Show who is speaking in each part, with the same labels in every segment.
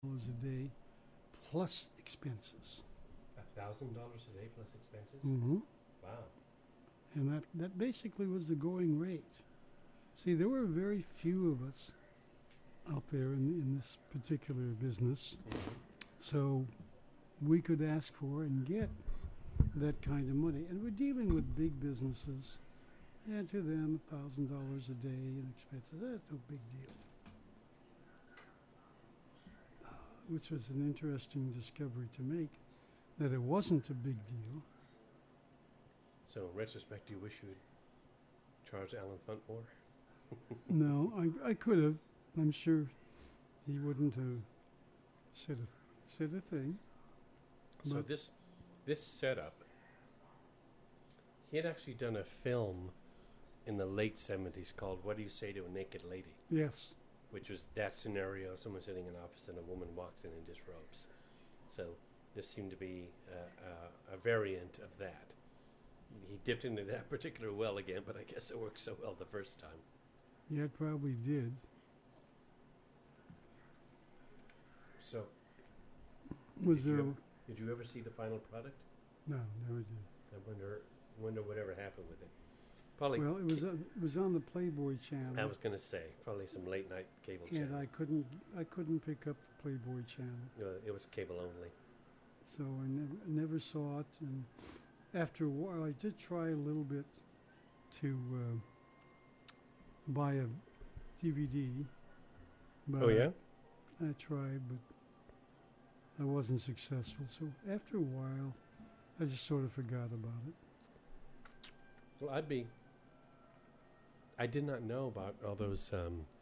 Speaker 1: a day plus expenses.
Speaker 2: $1,000 a day plus expenses?
Speaker 1: Mm-hmm.
Speaker 2: Wow.
Speaker 1: And that basically was the going rate. See, there were very few of us out there in this particular business, so we could ask for and get that kind of money. And we're dealing with big businesses, and to them, $1,000 a day in expenses, that's no big deal. Which was an interesting discovery to make, that it wasn't a big deal.
Speaker 2: So in retrospect, do you wish you had charged Alan Funt more?
Speaker 1: No, I could have. I'm sure he wouldn't have said a thing.
Speaker 2: So
Speaker 1: But
Speaker 2: this setup, he had actually done a film in the late 70s called What Do You Say to a Naked Lady?
Speaker 1: yes,
Speaker 2: Which was that scenario, someone sitting in an office and a woman walks in disrobes. So this seemed to be a variant of that. He dipped into that particular well again, but I guess it worked so well the first time.
Speaker 1: yeah, it probably did.
Speaker 2: So
Speaker 1: Was
Speaker 2: Did
Speaker 1: there?
Speaker 2: you did you ever see the final product?
Speaker 1: No, never did.
Speaker 2: I wonder whatever happened with it. Probably.
Speaker 1: Well, it was on the Playboy channel,
Speaker 2: I was going to say probably some late night cable
Speaker 1: and
Speaker 2: channel.
Speaker 1: I couldn't pick up the Playboy channel,
Speaker 2: It was cable only.
Speaker 1: so I never saw it. And after a while, I did try a little bit to buy a DVD. But
Speaker 2: Oh yeah.
Speaker 1: I tried, but I wasn't successful. So after a while, I just sort of forgot about it.
Speaker 2: Well, I did not know about all those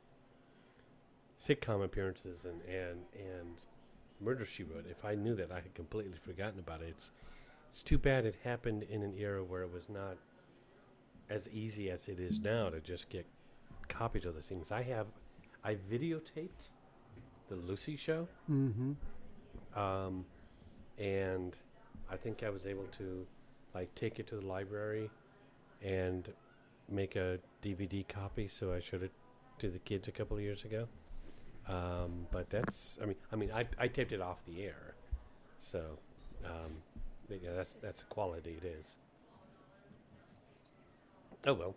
Speaker 2: sitcom appearances and Murder, She Wrote. If I knew that, I had completely forgotten about it. It's too bad it happened in an era where it was not as easy as it is now to just get copies of those things. I videotaped the Lucy Show,
Speaker 1: Mm-hmm.
Speaker 2: and I think I was able to take it to the library and make a DVD copy. So I showed it to the kids a couple of years ago. But I taped it off the air, so that's a quality it is. Oh well.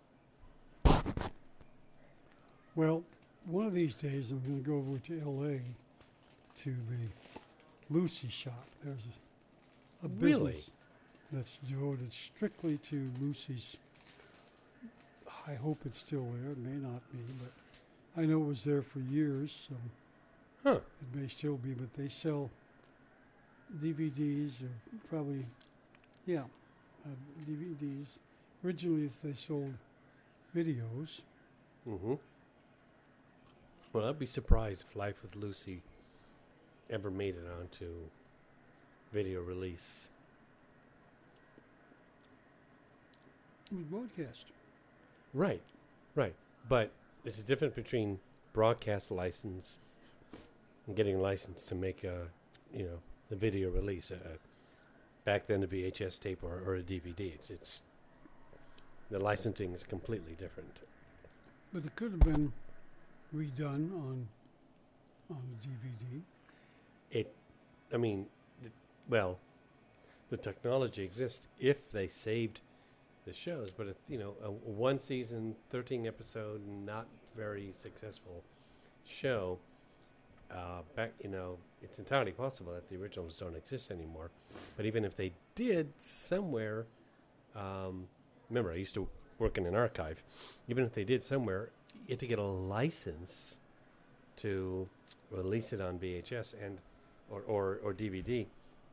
Speaker 1: Well, one of these days I'm going to go over to L.A. to the Lucy shop. There's a
Speaker 2: Really?
Speaker 1: business that's devoted strictly to Lucy's. I hope it's still there. It may not be, but I know it was there for years, so
Speaker 2: Huh.
Speaker 1: it may still be. But they sell DVDs, or probably, DVDs. Originally, they sold videos.
Speaker 2: Mm-hmm. Well, I'd be surprised if Life with Lucy ever made it onto video release.
Speaker 1: It was broadcast.
Speaker 2: Right. But there's a difference between broadcast license and getting a license to make the video release. Back then, a VHS tape or a DVD. It's the licensing is completely different.
Speaker 1: But it could have been redone on a DVD.
Speaker 2: The technology exists if they saved the shows, but a one season, 13 episode, not very successful show. It's entirely possible that the originals don't exist anymore. But even if they did somewhere, remember I used to work in an archive. Even if they did somewhere, you had to get a license to release it on VHS and or DVD.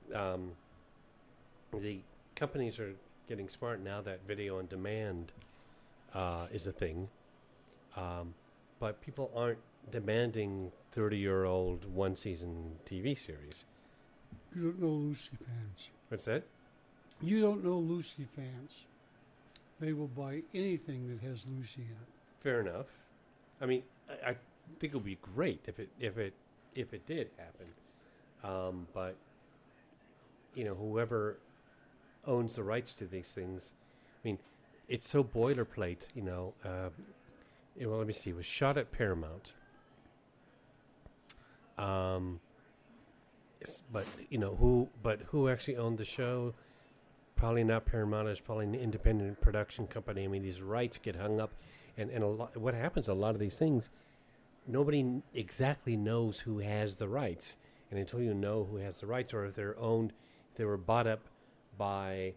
Speaker 2: The companies are getting smart now that video on demand is a thing, but people aren't demanding 30-year-old one-season TV series.
Speaker 1: You don't know Lucy fans.
Speaker 2: What's that?
Speaker 1: You don't know Lucy fans. They will buy anything that has Lucy in it.
Speaker 2: Fair enough. I mean, I think it would be great if it did happen, but whoever owns the rights to these things, I mean, it's so boilerplate. Well, let me see. It was shot at Paramount. But who actually owned the show? Probably not Paramount. It's probably an independent production company. I mean, these rights get hung up, and a lot. What happens? A lot of these things, nobody exactly knows who has the rights, and until you know who has the rights, or if they're owned, if they were bought up by,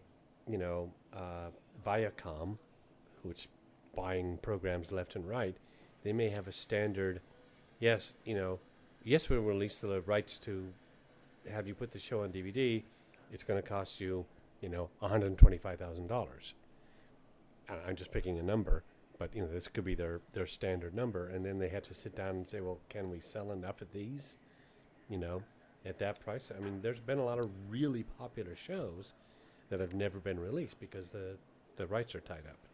Speaker 2: Viacom, which buying programs left and right, they may have a standard. Yes, we'll release the rights to have you put the show on DVD. It's going to cost you, $125,000. I'm just picking a number, but this could be their standard number, and then they had to sit down and say, well, can we sell enough of these, at that price? I mean, there's been a lot of really popular shows that have never been released because the rights are tied up.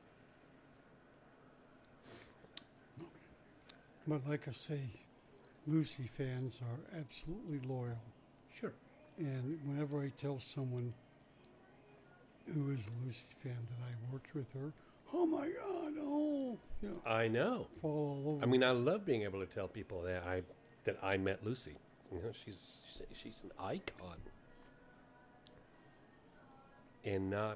Speaker 1: But like I say, Lucy fans are absolutely loyal.
Speaker 2: Sure.
Speaker 1: And whenever I tell someone who is a Lucy fan that I worked with her, oh my God,
Speaker 2: I know.
Speaker 1: Fall all over.
Speaker 2: I mean, I love being able to tell people that I met Lucy. She's an icon, and not,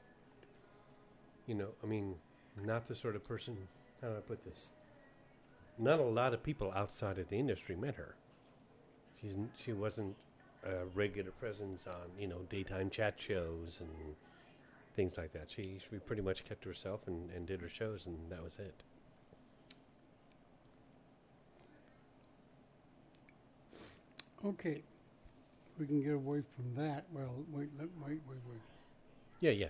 Speaker 2: not the sort of person. How do I put this? Not a lot of people outside of the industry met her. She wasn't a regular presence on daytime chat shows and things like that. She pretty much kept to herself and did her shows, and that was it.
Speaker 1: Okay, we can get away from that. Well, wait.
Speaker 2: Yeah.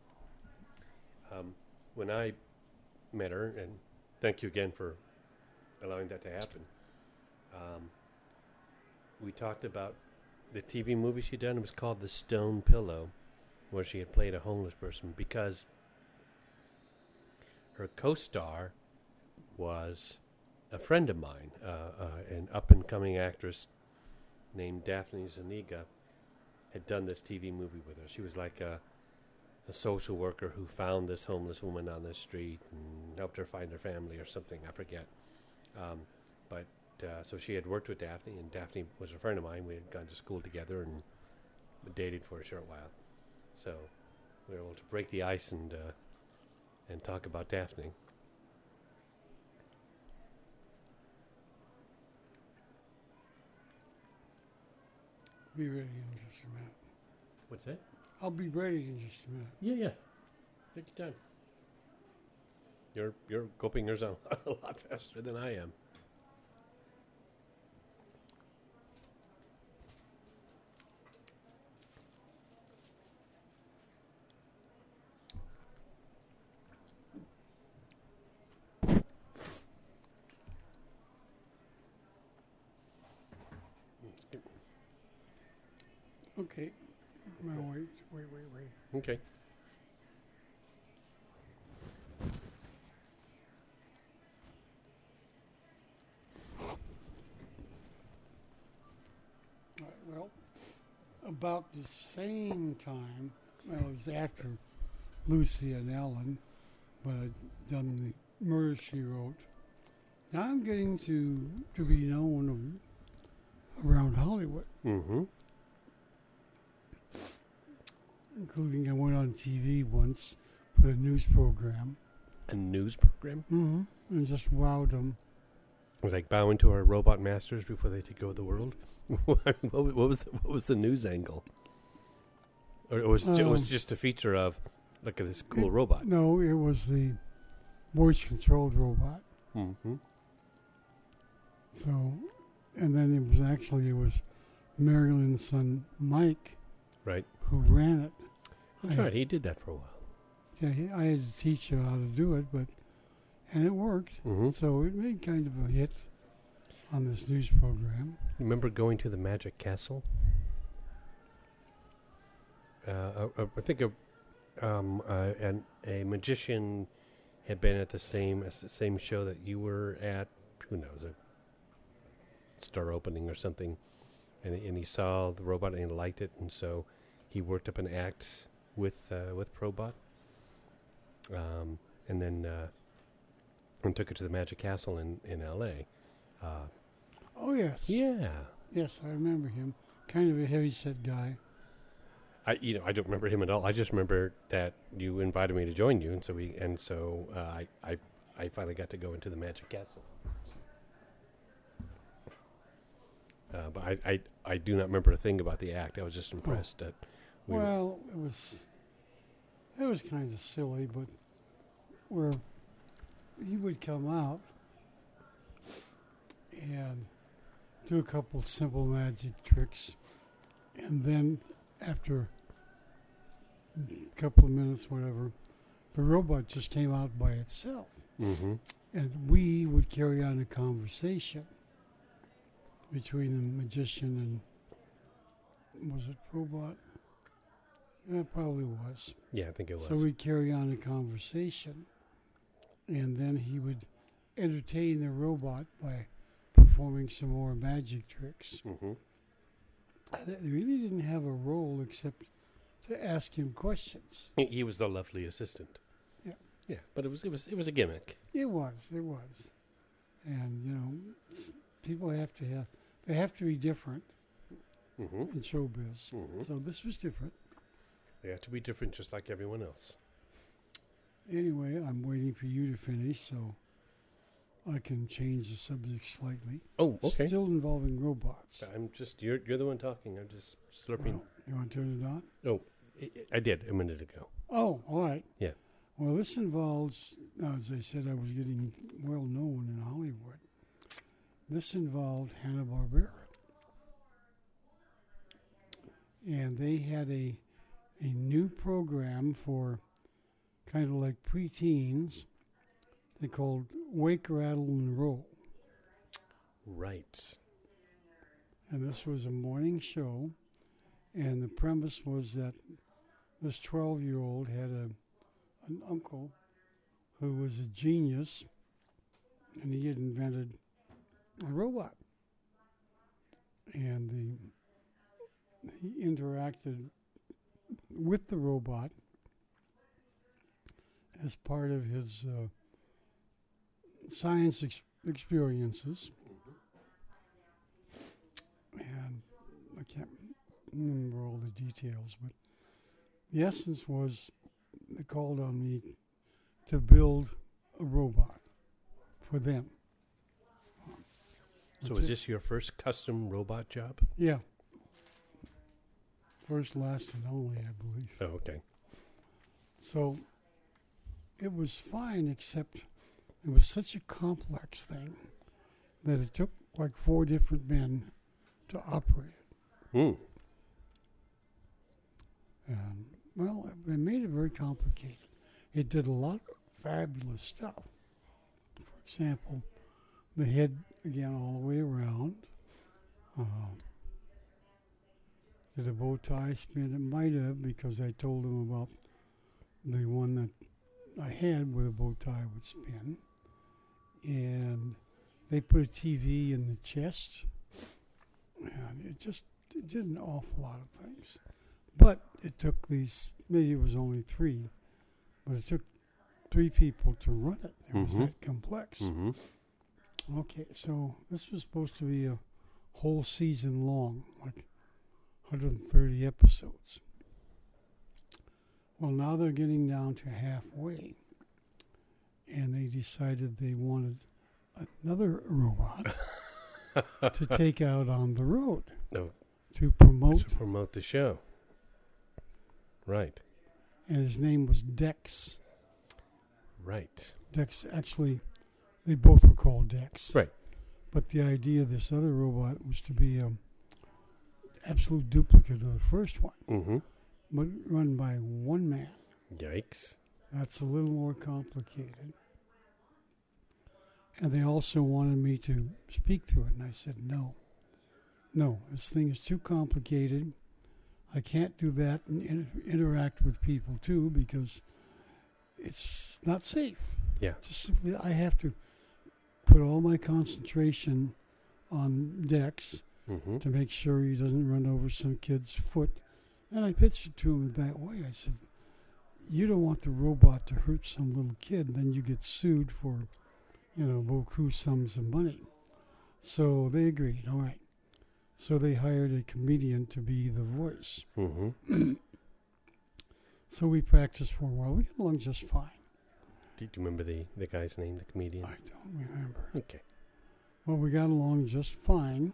Speaker 2: When I met her, and thank you again for allowing that to happen. We talked about the TV movie she'd done. It was called The Stone Pillow, where she had played a homeless person because her co-star was a friend of mine, an up-and-coming actress named Daphne Zuniga, had done this TV movie with her. She was like a social worker who found this homeless woman on the street and helped her find her family or something. I forget. So she had worked with Daphne, and Daphne was a friend of mine. We had gone to school together and dated for a short while. So we were able to break the ice and talk about Daphne.
Speaker 1: Be ready in just a minute.
Speaker 2: What's that?
Speaker 1: I'll be ready in just a minute.
Speaker 2: Yeah. Take your time. You're gulping yours out a lot faster than I am.
Speaker 1: Okay. No, wait.
Speaker 2: Okay.
Speaker 1: All right, well, about the same time, well, it was after Lucy and Ellen, but I'd done the Murder, She Wrote. Now I'm getting to be known around Hollywood.
Speaker 2: Mm-hmm.
Speaker 1: Including I went on TV once for a news program.
Speaker 2: A news program?
Speaker 1: Mm-hmm. And just wowed them.
Speaker 2: It was like bowing to our robot masters before they take over the world. what was the news angle? Or it was just a feature of, look at this cool robot.
Speaker 1: No, it was the voice controlled robot.
Speaker 2: Mm-hmm.
Speaker 1: So, and then it was Marilyn's son Mike,
Speaker 2: right,
Speaker 1: who ran it.
Speaker 2: That's right. He did that for a while.
Speaker 1: Yeah, I had to teach him how to do it, and it worked.
Speaker 2: Mm-hmm.
Speaker 1: So it made kind of a hit on this news program.
Speaker 2: Remember going to the Magic Castle? I think a magician had been at the same show that you were at. Who knows, a store opening or something, and he saw the robot and he liked it, and so he worked up an act with Probot, and then and took it to the Magic Castle in L.A.
Speaker 1: Oh yes,
Speaker 2: Yeah.
Speaker 1: Yes, I remember him. Kind of a heavy-set guy.
Speaker 2: I don't remember him at all. I just remember that you invited me to join you, and so I finally got to go into the Magic Castle. But I do not remember a thing about the act. I was just impressed that we were.
Speaker 1: Well, it was kind of silly, but where he would come out and do a couple simple magic tricks, and then after a couple of minutes, whatever, the robot just came out by itself,
Speaker 2: Mm-hmm.
Speaker 1: and we would carry on a conversation between the magician and, was it robot? It probably was.
Speaker 2: Yeah, I think it was.
Speaker 1: So we'd carry on a conversation, and then he would entertain the robot by performing some more magic tricks.
Speaker 2: Mm-hmm.
Speaker 1: They really didn't have a role except to ask him questions.
Speaker 2: He was the lovely assistant.
Speaker 1: Yeah.
Speaker 2: Yeah, but it was a gimmick.
Speaker 1: It was, and people have to be different
Speaker 2: Mm-hmm.
Speaker 1: in showbiz.
Speaker 2: Mm-hmm.
Speaker 1: So this was different.
Speaker 2: They have to be different, just like everyone else.
Speaker 1: Anyway, I'm waiting for you to finish so I can change the subject slightly.
Speaker 2: Oh, okay.
Speaker 1: Still involving robots.
Speaker 2: I'm just you're the one talking. I'm just slurping.
Speaker 1: Well, you want to turn it on?
Speaker 2: Oh, I did a minute ago.
Speaker 1: Oh, all right.
Speaker 2: Yeah.
Speaker 1: Well, this involves, as I said, I was getting well known in Hollywood. This involved Hanna-Barbera. And they had a new program for kind of like preteens. They called Wake, Rattle, and Roll.
Speaker 2: Right.
Speaker 1: And this was a morning show. And the premise was that this 12-year-old had an uncle who was a genius, and he had invented a robot. And he interacted with the robot as part of his science experiences. And I can't remember all the details, but the essence was they called on me to build a robot for them.
Speaker 2: So
Speaker 1: That's
Speaker 2: is
Speaker 1: it.
Speaker 2: this your first custom robot job?
Speaker 1: Yeah. First, last, and only, I believe.
Speaker 2: Oh, okay.
Speaker 1: So it was fine, except it was such a complex thing that it took like 4 different men to operate it.
Speaker 2: Hmm.
Speaker 1: And, well, they made it very complicated. It did a lot of fabulous stuff. For example, the head, again, all the way around. Did a bow tie spin? It might have, because I told them about the one that I had where the bow tie would spin. And they put a TV in the chest. And it did an awful lot of things. But it took these, maybe it was only 3, but it took 3 people to run it. It was that complex.
Speaker 2: Mm-hmm.
Speaker 1: Okay, so this was supposed to be a whole season long, like 130 episodes. Well, now they're getting down to halfway, and they decided they wanted another robot to take out on the road
Speaker 2: No.
Speaker 1: to promote,
Speaker 2: To promote the show. Right.
Speaker 1: and his name was Dex.
Speaker 2: Right.
Speaker 1: Dex, actually, they both were called Dex.
Speaker 2: Right.
Speaker 1: But the idea of this other robot was to be an absolute duplicate of the first one,
Speaker 2: Mm-hmm.
Speaker 1: but run by one man.
Speaker 2: Yikes.
Speaker 1: That's a little more complicated. And they also wanted me to speak to it, and I said, no, this thing is too complicated. I can't do that and interact with people, too, because it's not safe.
Speaker 2: Yeah.
Speaker 1: Just simply, I have to put all my concentration on Dex
Speaker 2: Mm-hmm.
Speaker 1: to make sure he doesn't run over some kid's foot. And I pitched it to him that way. I said, you don't want the robot to hurt some little kid, then you get sued for, beaucoup sums of money. So they agreed, all right. So they hired a comedian to be the voice.
Speaker 2: Mm-hmm.
Speaker 1: So we practiced for a while. We got along just fine.
Speaker 2: Do you remember the guy's name, the comedian?
Speaker 1: I don't remember.
Speaker 2: Okay.
Speaker 1: Well, we got along just fine.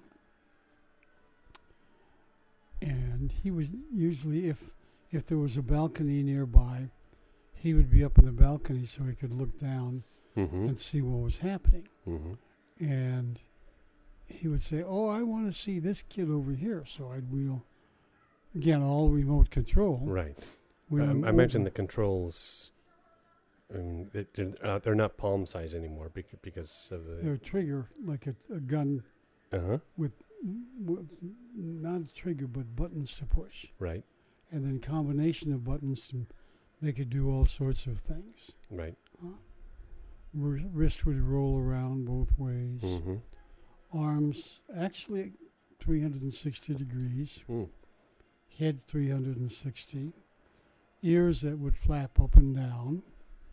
Speaker 1: And he was usually, if there was a balcony nearby, he would be up in the balcony so he could look down
Speaker 2: Mm-hmm.
Speaker 1: and see what was happening.
Speaker 2: Mm-hmm.
Speaker 1: And he would say, "Oh, I want to see this kid over here." So I'd wheel, again, all remote control.
Speaker 2: Right.
Speaker 1: Wheel him
Speaker 2: I mentioned
Speaker 1: over.
Speaker 2: the controls. They're not palm size anymore because of the.
Speaker 1: They're trigger, like a gun
Speaker 2: Uh-huh.
Speaker 1: with not a trigger, but buttons to push.
Speaker 2: Right.
Speaker 1: And then combination of buttons to make it do all sorts of things.
Speaker 2: Right.
Speaker 1: Wrist would roll around both ways.
Speaker 2: Mm-hmm.
Speaker 1: Arms actually 360 degrees.
Speaker 2: Mm.
Speaker 1: Head 360. Ears that would flap up and down.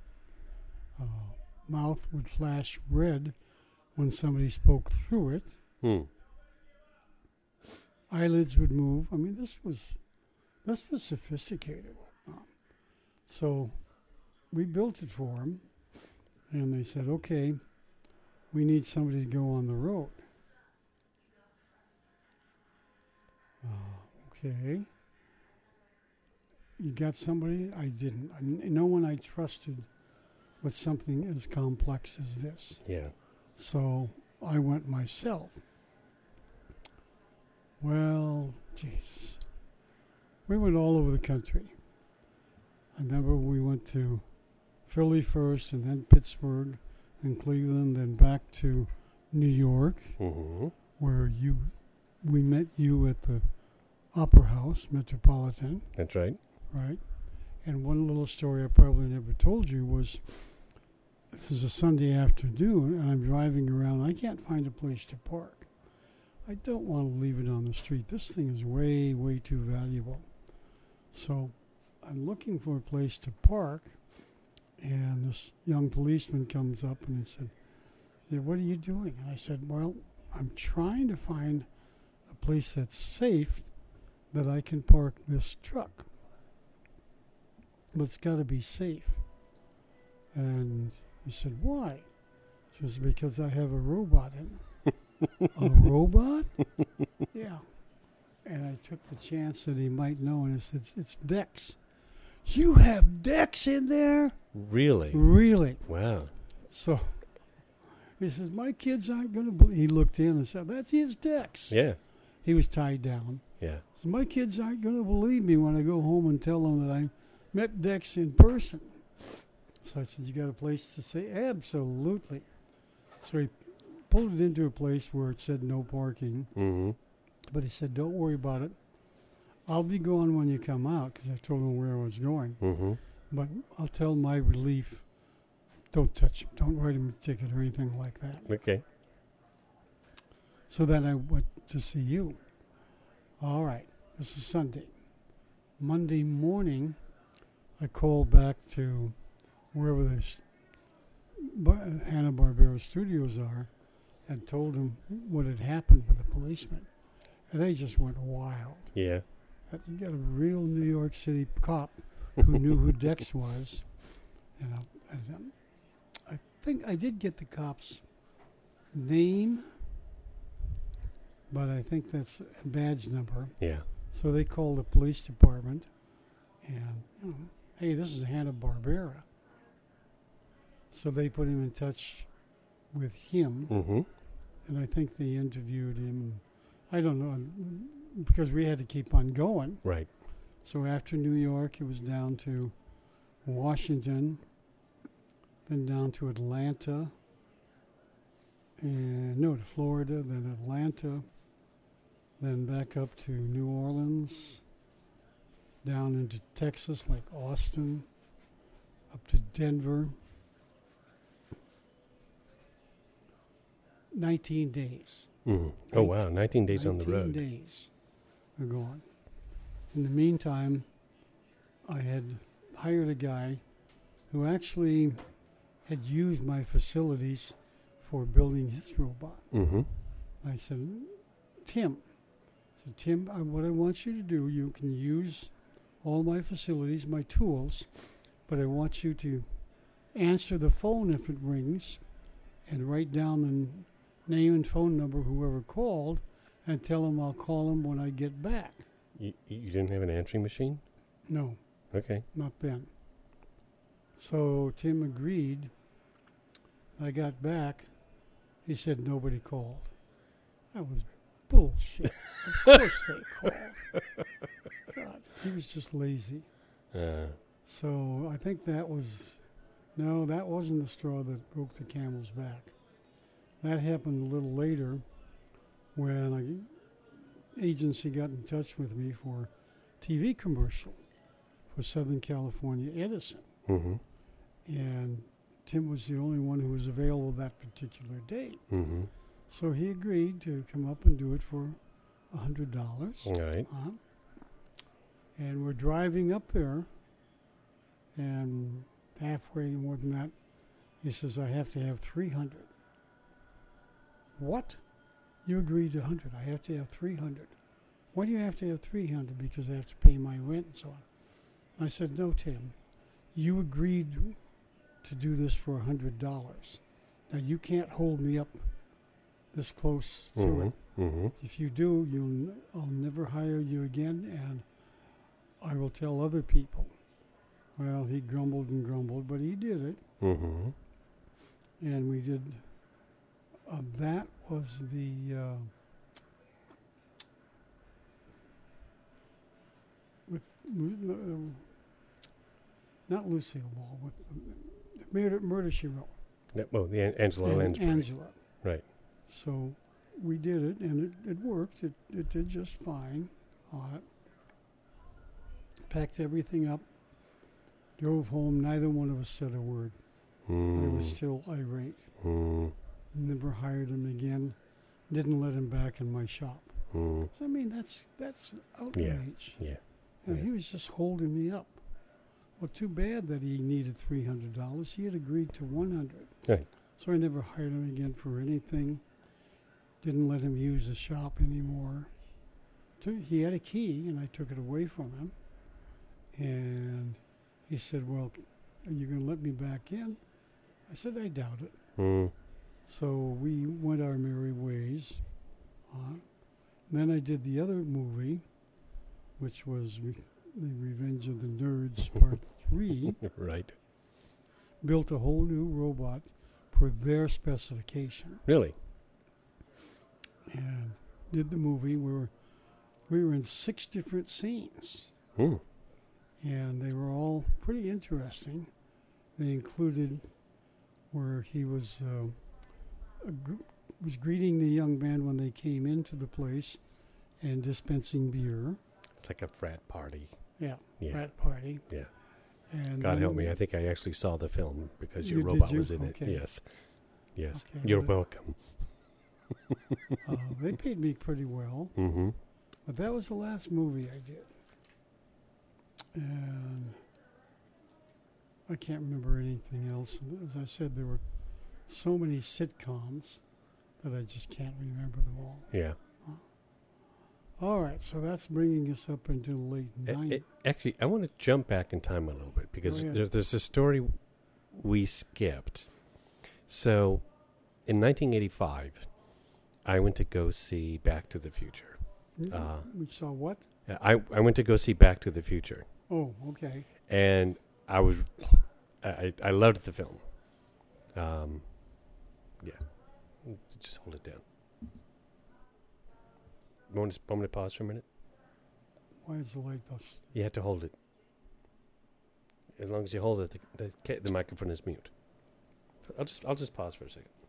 Speaker 1: Mouth would flash red when somebody spoke through it.
Speaker 2: Mm.
Speaker 1: Eyelids would move. I mean, this was sophisticated. So we built it for him, and they said, "Okay, we need somebody to go on the road." Okay. You got somebody? I didn't. No one I trusted with something as complex as this.
Speaker 2: Yeah.
Speaker 1: So I went myself. Well, Jesus. We went all over the country. I remember we went to Philly first, and then Pittsburgh, and Cleveland, then back to New York,
Speaker 2: Mm-hmm.
Speaker 1: where we met you at the Opera House, Metropolitan,
Speaker 2: That's right.
Speaker 1: right? And one little story I probably never told you was, this is a Sunday afternoon, and I'm driving around. I can't find a place to park. I don't want to leave it on the street. This thing is way, way too valuable. So I'm looking for a place to park, and this young policeman comes up and he said, "Yeah, what are you doing?" And I said, "Well, I'm trying to find a place that's safe that I can park this truck. But it's got to be safe." And he said, "Why?" He says, "Because I have a robot in it." "A robot?" "Yeah." And I took the chance that he might know, and I said, "It's Dex." "You have Dex in there?"
Speaker 2: Really?
Speaker 1: "Really?"
Speaker 2: Wow.
Speaker 1: So he says, "My kids aren't going to believe." He looked in and said, "That's his Dex."
Speaker 2: Yeah.
Speaker 1: He was tied down.
Speaker 2: Yeah.
Speaker 1: So my kids aren't going to believe me when I go home and tell them that I met Dex in person. So I said, "You got a place to stay?" "Absolutely." So he pulled it into a place where it said no parking.
Speaker 2: Mm-hmm.
Speaker 1: But he said, "Don't worry about it. I'll be gone when you come out," because I told him where I was going.
Speaker 2: Mm-hmm.
Speaker 1: "But I'll tell my relief, don't touch him. Don't write him a ticket or anything like that."
Speaker 2: Okay.
Speaker 1: So then I went to see you. All right, this is Sunday. Monday morning, I called back to wherever the Hanna-Barbera studios are and told them what had happened with the policeman. And they just went wild.
Speaker 2: Yeah.
Speaker 1: You got a real New York City cop who knew who Dex was. And I think I did get the cop's name, but I think that's a badge number.
Speaker 2: Yeah.
Speaker 1: So they called the police department, and, "Hey, this is Hanna-Barbera." So they put him in touch with him,
Speaker 2: Mm-hmm.
Speaker 1: and I think they interviewed him. I don't know, because we had to keep on going.
Speaker 2: Right.
Speaker 1: So after New York, it was down to Washington, then down to Atlanta, to Florida, then Atlanta, then back up to New Orleans, down into Texas, like Austin, up to Denver. 19 days.
Speaker 2: Mm-hmm. Oh, wow. 19 days on the
Speaker 1: 19
Speaker 2: road.
Speaker 1: days we're going. In the meantime, I had hired a guy who actually had used my facilities for building his robot.
Speaker 2: Mm-hmm.
Speaker 1: I said, "Tim, said, Tim, what I want you to do, you can use all my facilities, my tools, but I want you to answer the phone if it rings and write down the name and phone number of whoever called and tell them I'll call them when I get back.
Speaker 2: You didn't have an answering machine?
Speaker 1: No,
Speaker 2: Okay.
Speaker 1: not then. So Tim agreed. I got back. He said nobody called. That was bullshit. Of course they called. God, he was just lazy. So I think that wasn't the straw that broke the camel's back. That happened a little later when an agency got in touch with me for a TV commercial for Southern California Edison.
Speaker 2: Mm-hmm.
Speaker 1: And Tim was the only one who was available that particular date.
Speaker 2: Mm-hmm.
Speaker 1: So he agreed to come up and do it for $100.
Speaker 2: All right.
Speaker 1: And we're driving up there, and halfway more than that, he says, I have to have 300. What? You agreed to 100. I have to have 300. Why do you have to have 300? Because I have to pay my rent and so on. I said, no, Tim, you agreed to do this for $100. Now, you can't hold me up this close to it.
Speaker 2: Mm-hmm.
Speaker 1: If you do, I'll never hire you again, and I will tell other people. Well, he grumbled and grumbled, but he did it.
Speaker 2: Mm-hmm.
Speaker 1: And we did. That was the not Lucille Ball, with Murder, She Wrote.
Speaker 2: Angela Lansbury.
Speaker 1: Angela.
Speaker 2: Right.
Speaker 1: So we did it, and it worked. It did just fine on it. Packed everything up, drove home. Neither one of us said a word. I was still irate. Never hired him again. Didn't let him back in my shop. So, I mean, that's outrage.
Speaker 2: Yeah.
Speaker 1: He was just holding me up. Well, too bad that he needed $300. He had agreed to $100.
Speaker 2: Right.
Speaker 1: So I never hired him again for anything. Didn't let him use the shop anymore. He had a key, and I took it away from him. And he said, well, are you going to let me back in? I said, I doubt it. So we went our merry ways. Then I did the other movie, which was The Revenge of the Nerds Part 3.
Speaker 2: Right.
Speaker 1: Built a whole new robot for their specification.
Speaker 2: Really?
Speaker 1: And did the movie where we were in 6 different scenes. And they were all pretty interesting. They included where he was greeting the young man when they came into the place and dispensing beer.
Speaker 2: It's like a frat party.
Speaker 1: Yeah. Frat party.
Speaker 2: Yeah.
Speaker 1: And
Speaker 2: God help me. I think I actually saw the film because your
Speaker 1: Did
Speaker 2: robot
Speaker 1: you?
Speaker 2: was in
Speaker 1: Okay.
Speaker 2: it. Yes.
Speaker 1: Okay,
Speaker 2: You're
Speaker 1: well,
Speaker 2: welcome.
Speaker 1: they paid me pretty well.
Speaker 2: Mm-hmm.
Speaker 1: But that was the last movie I did. And I can't remember anything else. As I said, there were so many sitcoms that I just can't remember them all.
Speaker 2: Yeah.
Speaker 1: All right, so that's bringing us up into the late 90s.
Speaker 2: Actually, I want to jump back in time a little bit because
Speaker 1: Go ahead.
Speaker 2: there's a story we skipped. So, in 1985, I went to go see Back to the Future.
Speaker 1: We saw what?
Speaker 2: I went to go see Back to the Future.
Speaker 1: Oh, okay.
Speaker 2: And I loved the film. Yeah. Just hold it down. Want me to pause for a minute?
Speaker 1: Why is the light dust?
Speaker 2: You have to hold it. As long as you hold it, the microphone is mute. I'll just pause for a second.